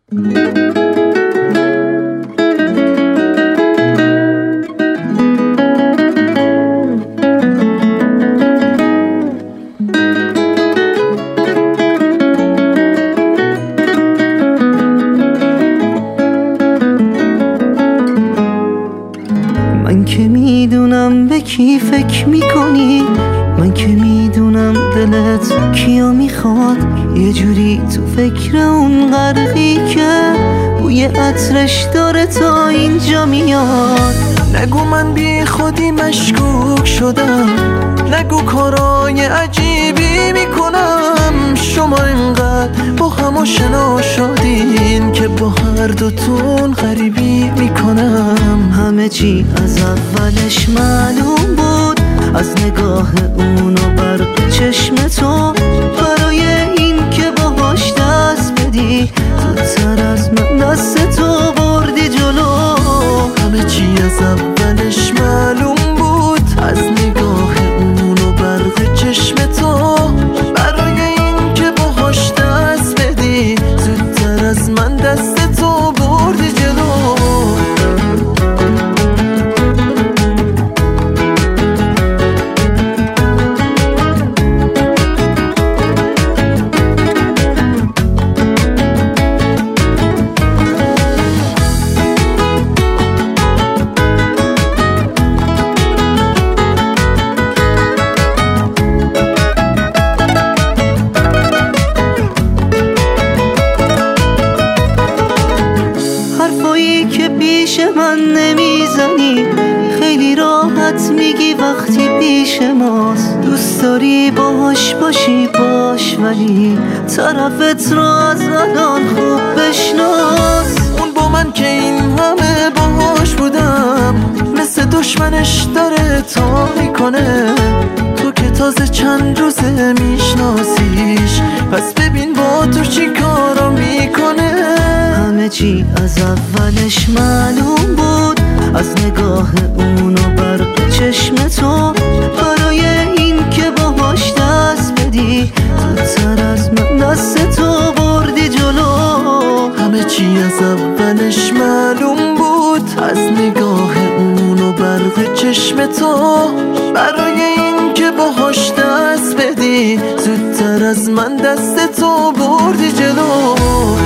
من که میدونم به کی فکر میکنی، من که میدونم دلت کیو میخواد، یه جوری تو فکر اون غرقی که بوی عطرش داره تا اینجا میاد. نگو من بی خودی مشکوک شدم، نگو کارای عجیبی میکنم. شما اینقدر با هم آشنا شدین که با هر دوتون غریبی میکنم. همه چی از اولش معلوم بود، از نگاه اون و برق چشم تو، برای این که باهاش دست بدی زودتر از من دست تو بردی جلو. همه چی از اولش معلوم بود، از نگاه اون و برق چشم تو، برای این که باهاش دست بدی زودتر از من دست تو بردی جلو. حرفایی که پیش من نمیزنی خیلی راحت میگی وقتی پیش ماست. دوست داری باهاش باشی باش، ولی طرفت رو از الان خوب بشناس. اون با من که این همه باهاش بودم مثل دشمنش داره تا میکنه. تو که تازه چند روزه میشناسیش، پس ببین با تو چی کارو میکنه. همه چی از اولش معلوم بود، از نگاه اون و برق چشم تو، برای این که باهاش دست بدی زودتر از من دست تو بردی جلو. همه چی از اولش معلوم بود، از نگاه اون و برق چشم تو، برای این که باهاش دست بدی زودتر از من دست تو بردی جلو.